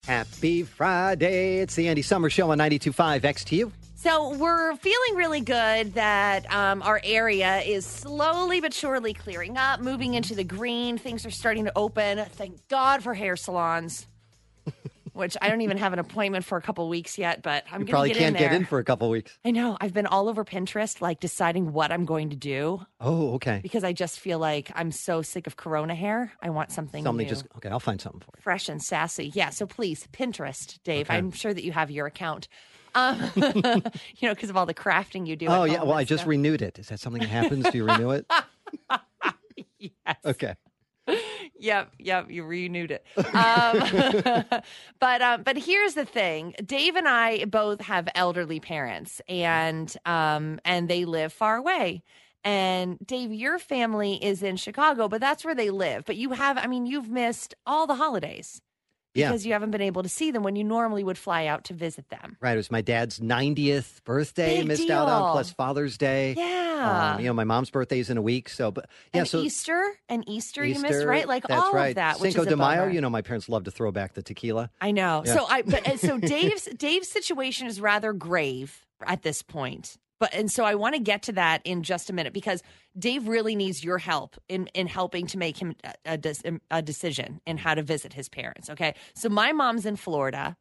Happy Friday. It's the Andy Summer Show on 92.5 XTU. So we're feeling really good that our area is slowly but surely clearing up, moving into the green. Things are starting to open. Thank God for hair salons, which I don't even have an appointment for a couple weeks yet, but I'm going to get in there. You probably can't get in for a couple weeks. I know. I've been all over Pinterest, like deciding what I'm going to do. Oh, okay. Because I just feel like I'm so sick of Corona hair. I want something new. Okay, I'll find something for you. Fresh and sassy. Yeah, so please, Pinterest, Dave. Okay. I'm sure that you have your account. Because of all the crafting you do. Oh, yeah. Well, I just renewed it. Is that something that happens? Do you renew it? Yes. Okay. Yep. You renewed it. But here's the thing. Dave and I both have elderly parents, and they live far away. And Dave, your family is in Chicago, but that's where they live. But you've missed all the holidays. Because you haven't been able to see them when you normally would fly out to visit them. Right. It was my dad's 90th birthday. Big missed deal. out on, plus Father's Day. Yeah. My mom's birthday is in a week. So, but yeah. And so Easter you missed, right? Like that's all right. of that. Which Cinco is de a Mayo. bummer. My parents love to throw back the tequila. I know. Yeah. So Dave's situation is rather grave at this point. So I want to get to that in just a minute because Dave really needs your help in helping to make him a decision in how to visit his parents. Okay. So my mom's in Florida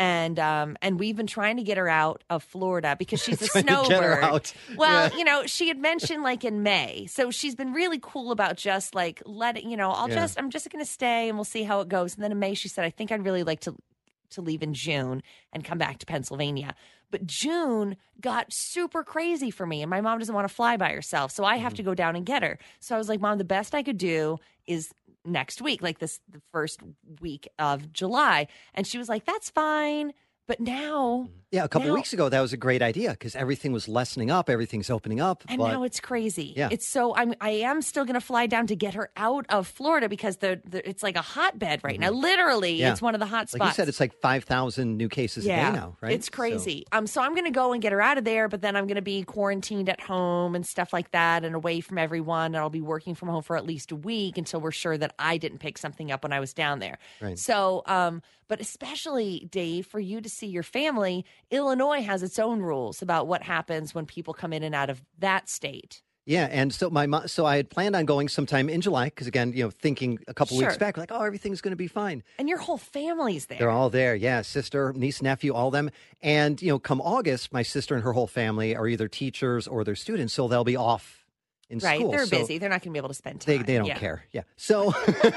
and we've been trying to get her out of Florida because she's a snowbird. Well, yeah. She had mentioned like in May. So she's been really cool about just like letting, I'm just going to stay and we'll see how it goes. And then in May, she said, I think I'd really like to leave in June and come back to Pennsylvania. But June got super crazy for me, and my mom doesn't want to fly by herself, so I have to go down and get her. So I was like, Mom, the best I could do is next week, like the first week of July. And she was like, that's fine. But now... Yeah, a couple weeks ago, that was a great idea because everything was lessening up. Everything's opening up. And now it's crazy. Yeah. It's so... I am still going to fly down to get her out of Florida because it's like a hotbed right now. Literally, it's one of the hot spots. Like you said, it's like 5,000 new cases a day now, right? It's crazy. So I'm going to go and get her out of there, but then I'm going to be quarantined at home and stuff like that and away from everyone. And I'll be working from home for at least a week until we're sure that I didn't pick something up when I was down there. Right. So, but especially, Dave, for you to see your family, Illinois has its own rules about what happens when people come in and out of that state. Yeah, and so so I had planned on going sometime in July because again, thinking a couple weeks back, like, oh, everything's going to be fine. And your whole family's there. They're all there, yeah, sister, niece, nephew, all of them. And come August, my sister and her whole family are either teachers or they're students, so they'll be off in school. Right, they're busy. They're not going to be able to spend time. They don't care. Yeah. So,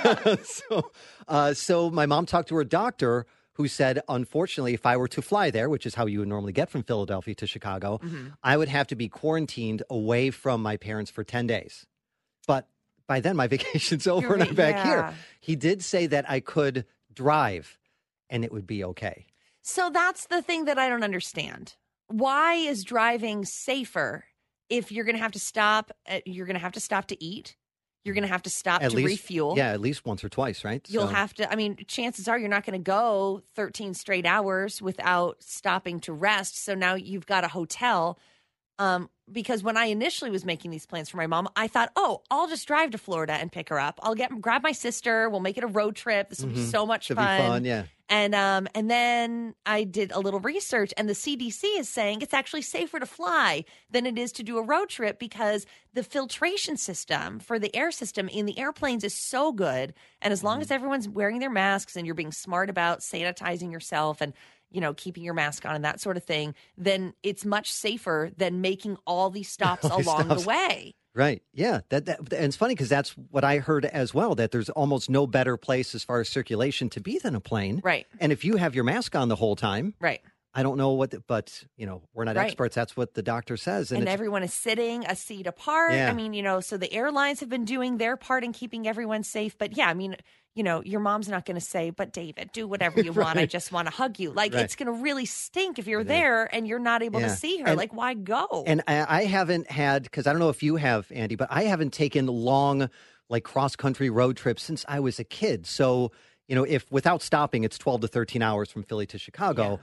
so my mom talked to her doctor, who said, unfortunately, if I were to fly there, which is how you would normally get from Philadelphia to Chicago, I would have to be quarantined away from my parents for 10 days. But by then, my vacation's over and I'm back here. He did say that I could drive and it would be okay. So that's the thing that I don't understand. Why is driving safer if you're going to have to stop? You're going to have to stop to eat. You're going to have to stop to refuel. Yeah, at least once or twice, right? You'll have to, chances are you're not going to go 13 straight hours without stopping to rest. So now you've got a hotel. Because when I initially was making these plans for my mom, I thought, I'll just drive to Florida and pick her up. I'll grab my sister. We'll make it a road trip. This will be so much Should fun. Be fun, yeah. And then I did a little research, and the CDC is saying it's actually safer to fly than it is to do a road trip because the filtration system for the air system in the airplanes is so good. And as long as everyone's wearing their masks and you're being smart about sanitizing yourself and keeping your mask on and that sort of thing, then it's much safer than making all these stops along the way. Right. Yeah. And it's funny because that's what I heard as well, that there's almost no better place as far as circulation to be than a plane. Right. And if you have your mask on the whole time. Right. I don't know but we're not experts. That's what the doctor says. And everyone is sitting a seat apart. Yeah. So the airlines have been doing their part in keeping everyone safe. But yeah, your mom's not going to say, but David, do whatever you want. I just want to hug you. It's going to really stink if you're there and you're not able to see her. And, why go? And I haven't had, because I don't know if you have, Andy, but I haven't taken long, cross-country road trips since I was a kid. So, if without stopping, it's 12 to 13 hours from Philly to Chicago.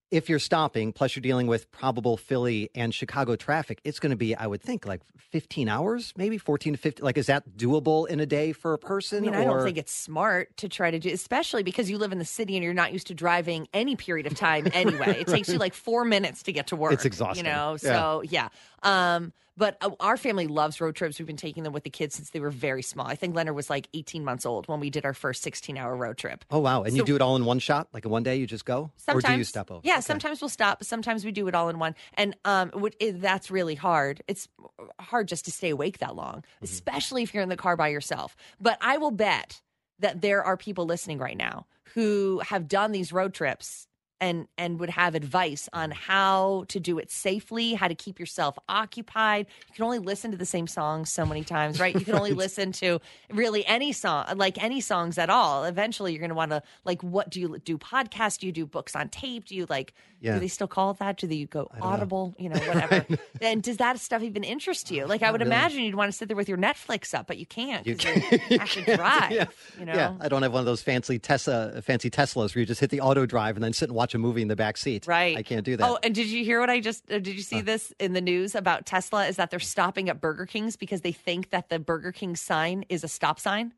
if you're stopping, plus you're dealing with probable Philly and Chicago traffic, it's going to be, I would think, like 15 hours, maybe 14 to 15. Like, is that doable in a day for a person? I mean, I don't think it's smart to try to do, especially because you live in the city and you're not used to driving any period of time anyway. It takes you like 4 minutes to get to work. It's exhausting. So yeah. But our family loves road trips. We've been taking them with the kids since they were very small. I think Leonard was like 18 months old when we did our first 16-hour road trip. Oh, wow. And you do it all in one shot? Like in one day you just go? Or do you stop over? Yeah, okay. Sometimes we'll stop. Sometimes we do it all in one. And that's really hard. It's hard just to stay awake that long, especially if you're in the car by yourself. But I will bet that there are people listening right now who have done these road trips and would have advice on how to do it safely, how to keep yourself occupied. You can only listen to the same songs so many times, right? You can only listen to really any song, like any songs at all. Eventually, you're going to want to, like, what do you do? Podcasts? Do you do books on tape? Do you do they still call it that? Do they go Audible? Whatever. And does that stuff even interest you? Like, I would imagine you'd want to sit there with your Netflix up, but you can't. You have to drive. Yeah, I don't have one of those fancy Teslas where you just hit the auto drive and then sit and watch a movie in the back seat. Right. I can't do that. Oh, and did you hear what did you see this in the news about Tesla? Is that they're stopping at Burger King's because they think that the Burger King sign is a stop sign?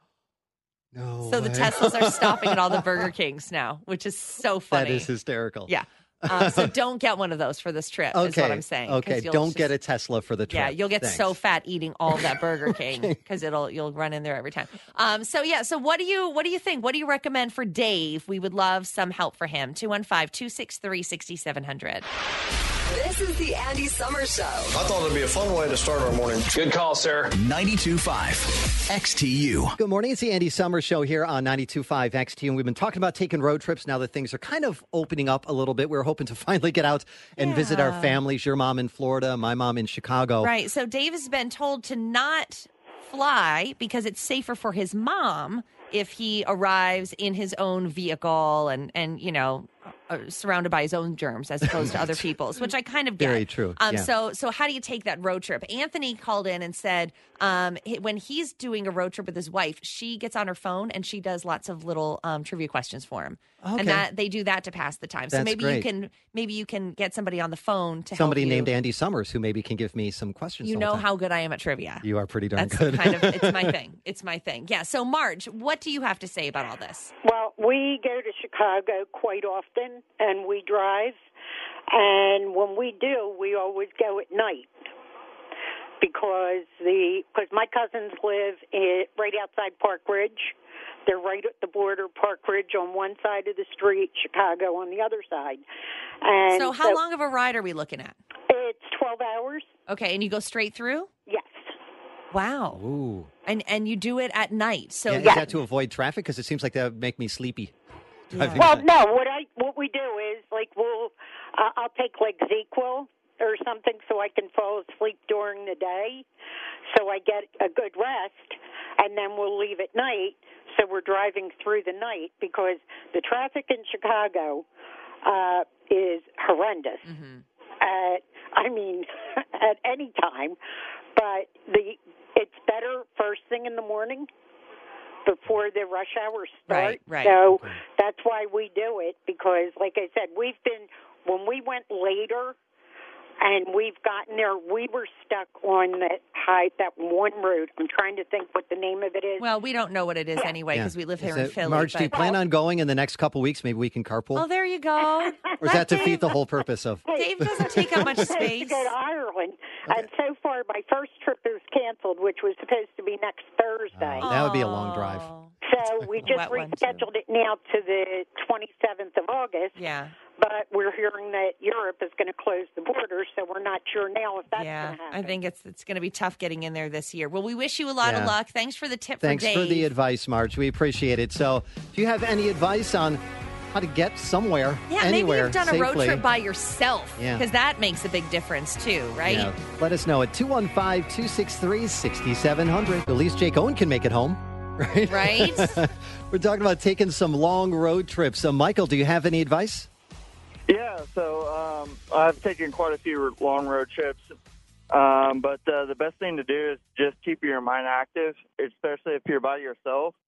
No So way. the Teslas are stopping at all the Burger Kings now, which is so funny. That is hysterical. Yeah. So don't get one of those for this trip, is what I'm saying. Okay, don't get a Tesla for the trip. Yeah, you'll get so fat eating all of that Burger King because you'll run in there every time. So what do you think? What do you recommend for Dave? We would love some help for him. 215-263-6700. This is the Andy Summers Show. I thought it'd be a fun way to start our morning. Good call, sir. 92.5 XTU. Good morning. It's the Andy Summers Show here on 92.5 XTU. And we've been talking about taking road trips now that things are kind of opening up a little bit. We're hoping to finally get out and visit our families. Your mom in Florida, my mom in Chicago. Right. So Dave has been told to not fly because it's safer for his mom if he arrives in his own vehicle and surrounded by his own germs as opposed to other people's, which I kind of get. Very true. Yeah. So how do you take that road trip? Anthony called in and said when he's doing a road trip with his wife, she gets on her phone and she does lots of little trivia questions for him. Okay. And that they do that to pass the time. So That's maybe great. you can get somebody on the phone to Somebody help you. named Andy Summers who maybe can give me some questions. You know how good I am at trivia. You are pretty darn That's good. it's my thing. It's my thing. Yeah. So Marge, what do you have to say about all this? Well, we go to Chicago quite often, and we drive. And when we do, we always go at night because my cousins live right outside Park Ridge. They're right at the border, Park Ridge on one side of the street, Chicago on the other side. And so how long of a ride are we looking at? It's 12 hours. Okay, and you go straight through? Yes. Wow. Ooh. And you do it at night. So Is that to avoid traffic? Because it seems like that would make me sleepy. Yeah. Well, no. What we do is I'll take like ZQL or something so I can fall asleep during the day, so I get a good rest, and then we'll leave at night. So we're driving through the night because the traffic in Chicago is horrendous. Mm-hmm. At any time, but it's better first thing in the morning before the rush hour start. Right. So that's why we do it because, like I said, when we went later and we've gotten there, we were stuck on that one route. I'm trying to think what the name of it is. Well, we don't know what it is anyway because we live here in Philly. Marge, do you plan on going in the next couple weeks? Maybe we can carpool? Oh, there you go. Or does that defeat the whole purpose of... Dave doesn't take up much to space. go to Ireland, and so far my first trip is canceled, which was supposed to be next Thursday. That would be a long drive. So we just Wet one, too. rescheduled it now to the 27th of August. Yeah. But we're hearing that Europe is going to close the border, so we're not sure now if that's going to happen. I think it's going to be tough getting in there this year. Well, we wish you a lot of luck. Thanks for the tip Thanks for Dave. for the advice, Marge. We appreciate it. So if you have any advice on how to get somewhere, anywhere, maybe you've done safely, a road trip by yourself because that makes a big difference too, right? Yeah. Let us know at 215-263-6700. At least Jake Owen can make it home, right? Right. We're talking about taking some long road trips. So, Michael, do you have any advice? Yeah, so I've taken quite a few long road trips, but the best thing to do is just keep your mind active, especially if you're by yourself.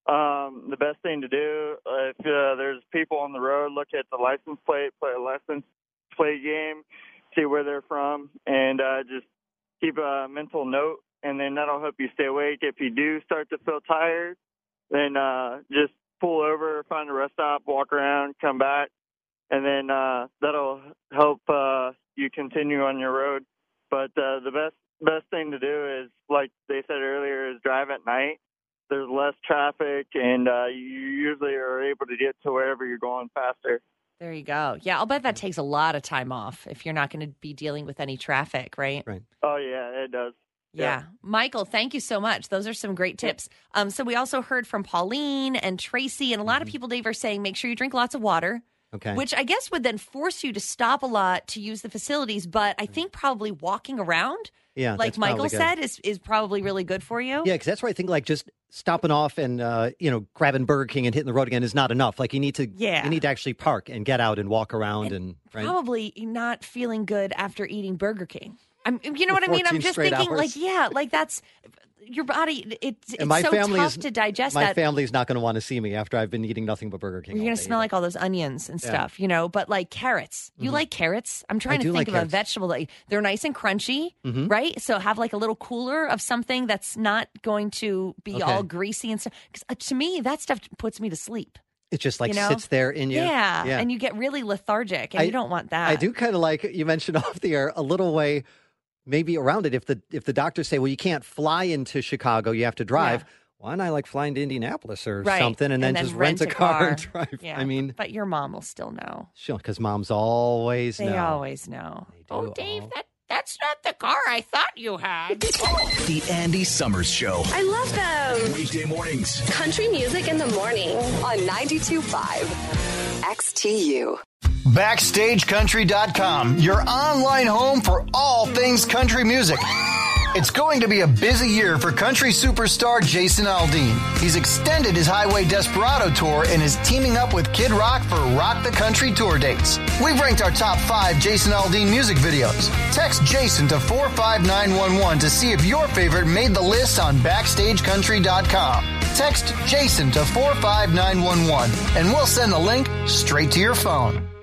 the best thing to do, if there's people on the road, look at the license plate, play a license plate game, see where they're from, and just keep a mental note, and then that'll help you stay awake. If you do start to feel tired, then just pull over, find a rest stop, walk around, come back, and then that'll help you continue on your road. But the best thing to do is, like they said earlier, is drive at night. There's less traffic, and you usually are able to get to wherever you're going faster. There you go. Yeah, I'll bet that takes a lot of time off if you're not going to be dealing with any traffic, right? Right. Oh, yeah, it does. Yeah. Michael, thank you so much. Those are some great tips. So we also heard from Pauline and Tracy, and a lot of people, Dave, are saying make sure you drink lots of water. Okay. Which I guess would then force you to stop a lot to use the facilities. But I think probably walking around, Yeah, like that's Michael probably said, good. is probably really good for you. Yeah, because that's where I think like just stopping off and grabbing Burger King and hitting the road again is not enough. Like you need to actually park and get out and walk around and right? Probably not feeling good after eating Burger King. You know what I mean? I'm 14 just straight thinking, hours. like that's your body. It's my so family tough to digest my that. family's not going to want to see me after I've been eating nothing but Burger King. You're all going to day smell either. like all those onions and stuff, But like carrots. You like carrots? I'm trying I to do think like of a carrots. vegetable that they're nice and crunchy, right? So have like a little cooler of something that's not going to be all greasy and stuff. Because to me, that stuff puts me to sleep. It just like sits there in you. Yeah, and you get really lethargic, and you don't want that. I do kind of like you mentioned off the air a little way. Maybe around it, if the doctors say, well, you can't fly into Chicago, you have to drive. Yeah. Why not like flying to Indianapolis or Right. something and then just rent a car and drive? Yeah. I mean, but your mom will still know. sure, because moms always know. They always know. do Dave, all- that's not the car I thought you had. The Andy Summers Show. I love them. Weekday mornings. Country music in the morning on 92.5 XTU. BackstageCountry.com, your online home for all things country music. It's going to be a busy year for country superstar Jason Aldean. He's extended his Highway Desperado tour and is teaming up with Kid Rock for Rock the Country tour dates. We've ranked our top 5 Jason Aldean music videos. Text Jason to 45911 to see if your favorite made the list on BackstageCountry.com. Text Jason to 45911 and we'll send the link straight to your phone.